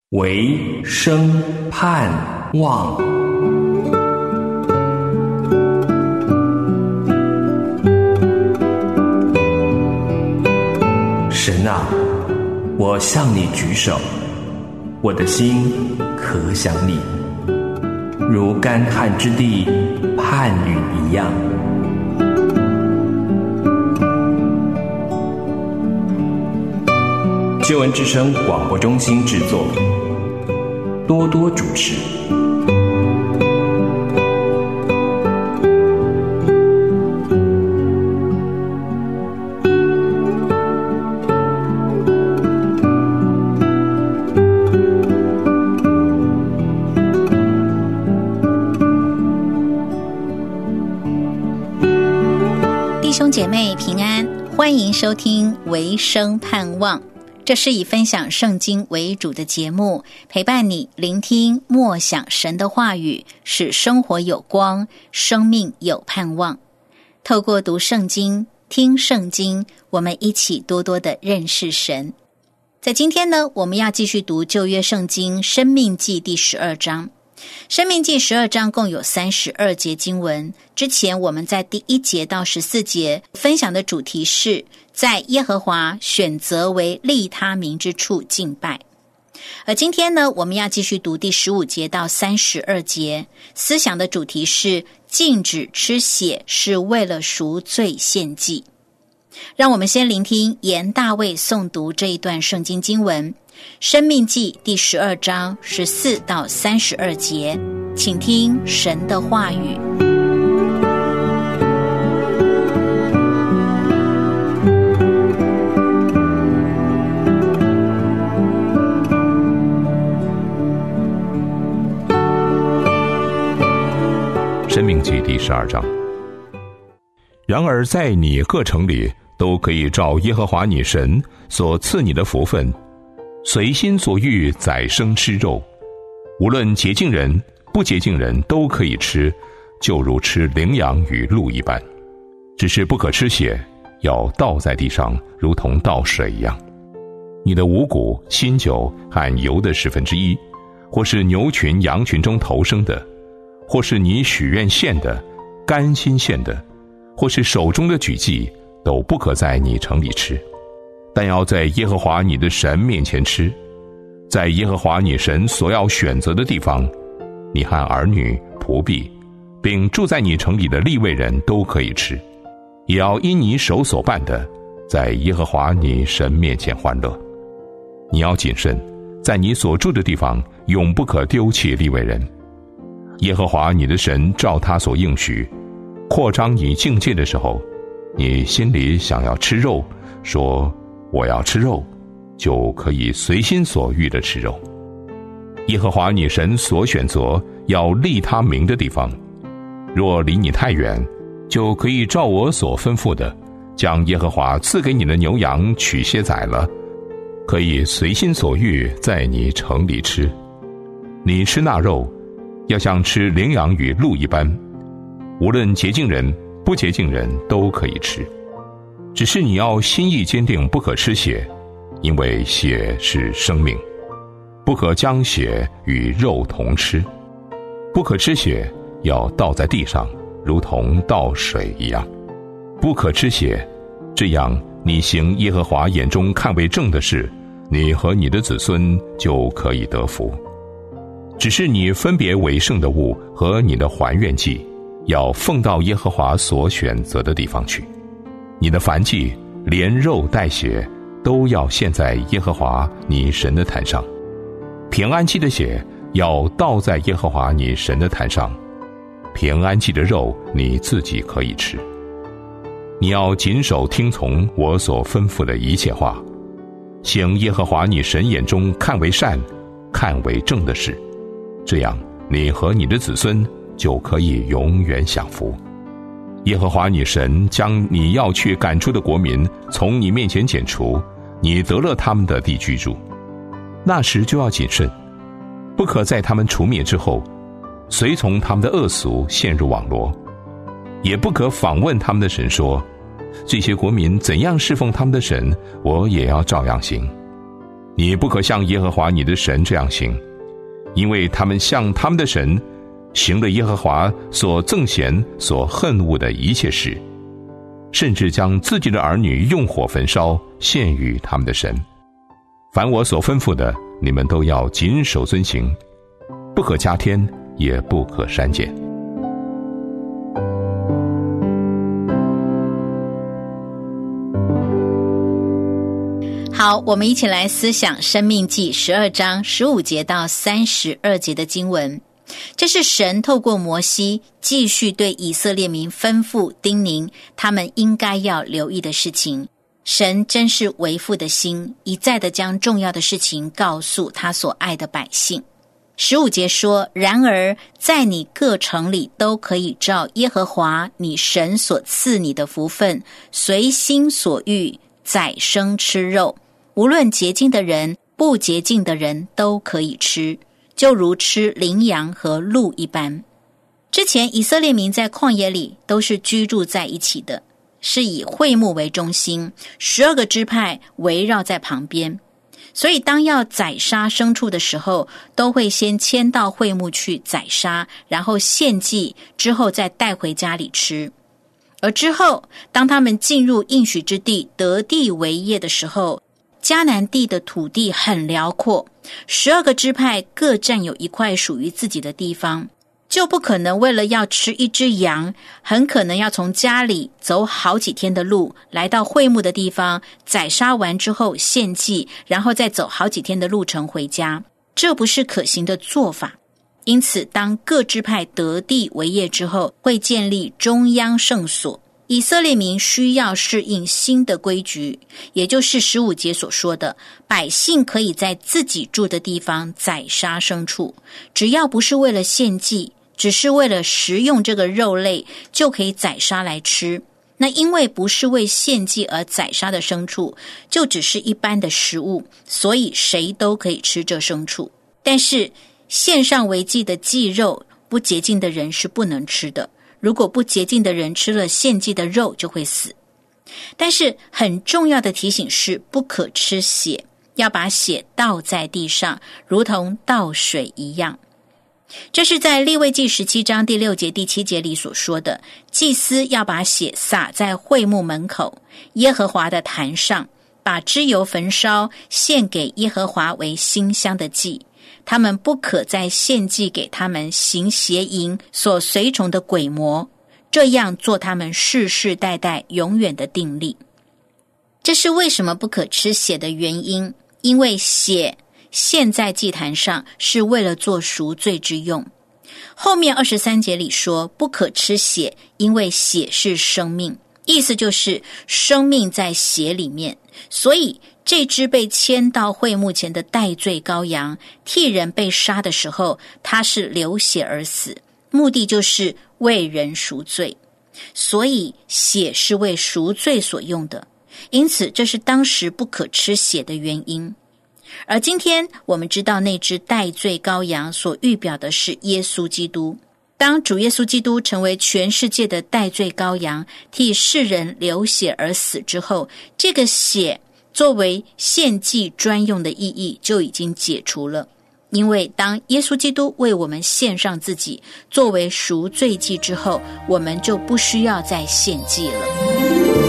唯生盼望。神啊，我向你举手，我的心可想你，如干旱之地盼雨一样。救恩之声广播中心制作，多多主持。 弟兄姐妹平安，欢迎收听唯生盼望。这是以分享圣经为主的节目，陪伴你聆听默想神的话语，使生活有光，生命有盼望。透过读圣经、听圣经，我们一起多多的认识神。在今天呢，我们要继续读旧约圣经申命记第12章。申命记12章共有32节经文，之前我们在第1节到14节分享的主题是在耶和华选择为利他名之处敬拜。而今天呢，我们要继续读第15节到32节，思想的主题是禁止吃血是为了赎罪献祭。让我们先聆听严大卫诵读这一段圣经经文，申命记第12章14到32节，请听神的话语。 申命记第12章。然而在你各城里都可以照耶和华你神所赐你的福分，随心所欲宰生吃肉，无论洁净人不洁净人都可以吃，就如吃羚羊与鹿一般。只是不可吃血，要倒在地上，如同倒水一样。你的五谷、新酒和油的1/10，或是牛群羊群中头生的，或是你许愿献的、甘心献的，或是手中的举祭，都不可在你城里吃，但要在耶和华你的神面前吃。在耶和华你神所要选择的地方，你和儿女、仆婢，并住在你城里的利未人都可以吃，也要因你手所办的，在耶和华你神面前欢乐。你要谨慎，在你所住的地方永不可丢弃利未人。耶和华你的神照他所应许扩张你境界的时候，你心里想要吃肉，说我要吃肉，就可以随心所欲地吃肉。耶和华你神所选择要立他名的地方，若离你太远，就可以照我所吩咐的，将耶和华赐给你的牛羊取些宰了，可以随心所欲在你城里吃。你吃那肉，要像吃羚羊与鹿一般，无论洁净人不洁净人都可以吃。只是你要心意坚定，不可吃血，因为血是生命，不可将血与肉同吃。不可吃血，要倒在地上，如同倒水一样。不可吃血，这样你行耶和华眼中看为正的事，你和你的子孙就可以得福。只是你分别为圣的物和你的还愿祭，要奉到耶和华所选择的地方去。你的燔祭连肉带血都要献在耶和华你神的坛上。平安祭的血要倒在耶和华你神的坛上，平安祭的肉你自己可以吃。你要谨守听从我所吩咐的一切话，行耶和华你神眼中看为善、看为正的事，这样你和你的子孙就可以永远享福。耶和华你神将你要去赶出的国民从你面前剪除，你得了他们的地居住。那时就要谨慎，不可在他们除灭之后，随从他们的恶俗陷入网罗，也不可访问他们的神说，这些国民怎样侍奉他们的神，我也要照样行。 你不可像耶和华你的神这样行，因为他们向他们的神行了耶和华所憎嫌、所恨恶的一切事，甚至将自己的儿女用火焚烧，献与他们的神。凡我所吩咐的，你们都要谨守遵行，不可加添，也不可删减。 好，我们一起来思想申命记12章15节到32节的经文。这是神透过摩西继续对以色列民吩咐叮咛他们应该要留意的事情。神真是为父的心，一再的将重要的事情告诉他所爱的百姓。15节说，然而在你各城里都可以照耶和华你神所赐你的福分，随心所欲宰生吃肉，无论洁净的人不洁净的人都可以吃，就如吃羚羊和鹿一般。之前以色列民在旷野里都是居住在一起的，是以会幕为中心，12个支派围绕在旁边，所以当要宰杀牲畜的时候，都会先牵到会幕去宰杀，然后献祭，之后再带回家里吃。而之后当他们进入应许之地，得地为业的时候，迦南地的土地很辽阔，12个支派各占有一块属于自己的地方，就不可能为了要吃一只羊，很可能要从家里走好几天的路，来到会幕的地方，宰杀完之后献祭，然后再走好几天的路程回家，这不是可行的做法。因此当各支派得地为业之后，会建立中央圣所，以色列民需要适应新的规矩，也就是15节所说的，百姓可以在自己住的地方宰杀牲畜，只要不是为了献祭，只是为了食用这个肉类，就可以宰杀来吃。那因为不是为献祭而宰杀的牲畜，就只是一般的食物，所以谁都可以吃这牲畜。但是献上为祭的祭肉，不洁净的人是不能吃的，如果不洁净的人吃了献祭的肉就会死。但是很重要的提醒是，不可吃血，要把血倒在地上，如同倒水一样。这是在利未记17章第6节第7节里所说的，祭司要把血洒在会幕门口耶和华的坛上，把脂油焚烧，献给耶和华为馨香的祭。他们不可再献祭给他们行邪淫所随从的鬼魔，这样做他们世世代代永远的定例。这是为什么不可吃血的原因，因为血献在祭坛上是为了做赎罪之用。后面23节里说不可吃血，因为血是生命，意思就是生命在血里面。所以这只被牵到会幕前的代罪羔羊，替人被杀的时候，它是流血而死，目的就是为人赎罪。所以血是为赎罪所用的，因此这是当时不可吃血的原因。而今天我们知道，那只代罪羔羊所预表的是耶稣基督。当主耶稣基督成为全世界的代罪羔羊，替世人流血而死之后，这个血作为献祭专用的意义就已经解除了。因为当耶稣基督为我们献上自己作为赎罪祭之后，我们就不需要再献祭了。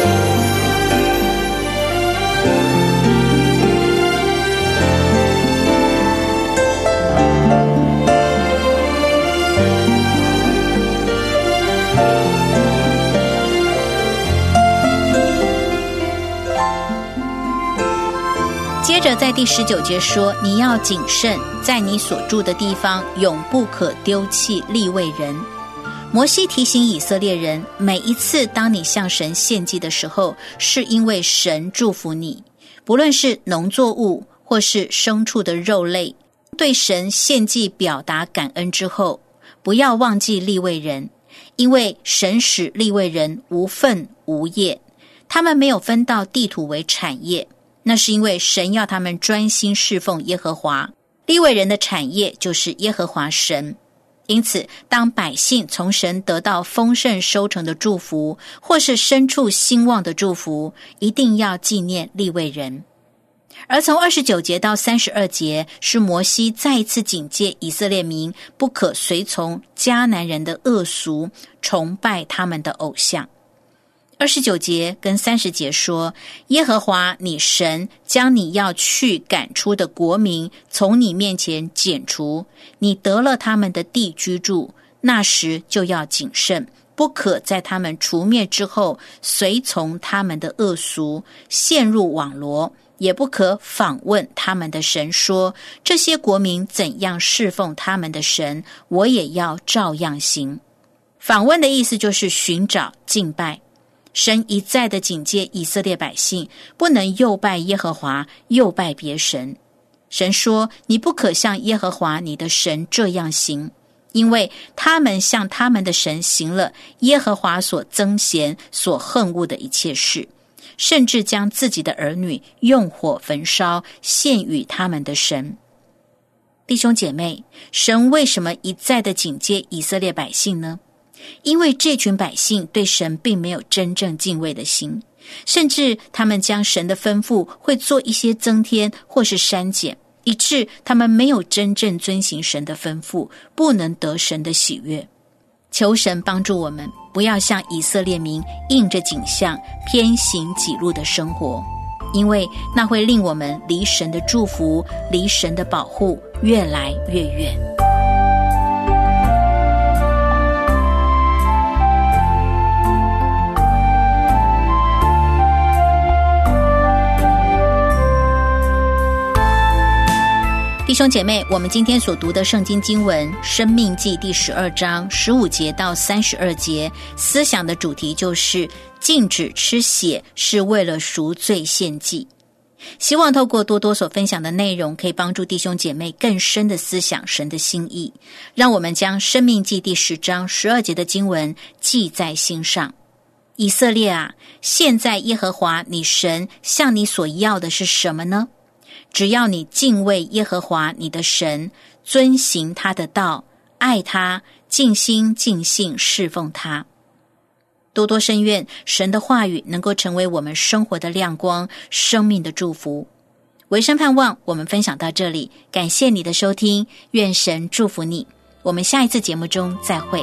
接着在第19节说，你要谨慎，在你所住的地方永不可丢弃利未人。摩西提醒以色列人，每一次当你向神献祭的时候，是因为神祝福你，不论是农作物或是牲畜的肉类，对神献祭表达感恩之后，不要忘记利未人，因为神使利未人无分无业，他们没有分到地土为产业，那是因为神要他们专心侍奉耶和华，利未人的产业就是耶和华神。因此当百姓从神得到丰盛收成的祝福，或是牲畜兴旺的祝福，一定要纪念利未人。 而从29节到32节是摩西再一次警戒以色列民不可随从迦南人的恶俗，崇拜他们的偶像。29节跟30节说，耶和华你神将你要去赶出的国民从你面前剪除，你得了他们的地居住，那时就要谨慎，不可在他们除灭之后随从他们的恶俗，陷入网罗，也不可访问他们的神，说这些国民怎样侍奉他们的神，我也要照样行。访问的意思就是寻找敬拜。神一再的警戒以色列百姓，不能又拜耶和华又拜别神。神说，你不可像耶和华你的神这样行，因为他们向他们的神行了耶和华所憎嫌所恨恶的一切事，甚至将自己的儿女用火焚烧，献与他们的神。弟兄姐妹，神为什么一再的警戒以色列百姓呢？因为这群百姓对神并没有真正敬畏的心，甚至他们将神的吩咐会做一些增添或是删减，以致他们没有真正遵行神的吩咐，不能得神的喜悦。求神帮助我们，不要像以色列民应着景象偏行己路的生活，因为那会令我们离神的祝福，离神的保护越来越远。弟兄姐妹，我们今天所读的圣经经文申命记第12章15节到32节，思想的主题就是禁止吃血是为了赎罪献祭。希望透过多多所分享的内容，可以帮助弟兄姐妹更深的思想神的心意，让我们将申命记第10章12节的经文记在心上。以色列啊，现在耶和华你神向你所要的是什么呢？只要你敬畏耶和华你的神，遵行他的道，爱他，尽心尽性侍奉他。多多深愿神的话语能够成为我们生活的亮光，生命的祝福。维生盼望我们分享到这里，感谢你的收听，愿神祝福你。我们下一次节目中再会。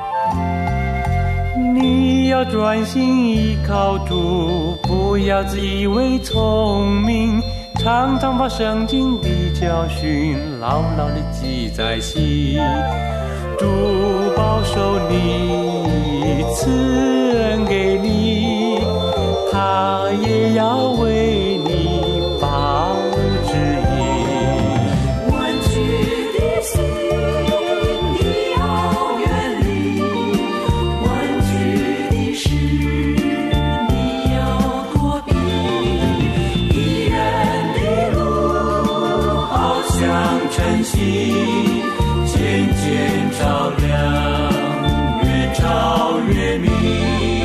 你要专心依靠主，不要自以为聪明，常常把圣经的教训牢牢地记在心。主保守你，赐恩给你，他也要为你保指引。弯曲的心你要远离，弯曲的事你要躲避，一人的路好像晨曦，渐渐照亮，越照越明。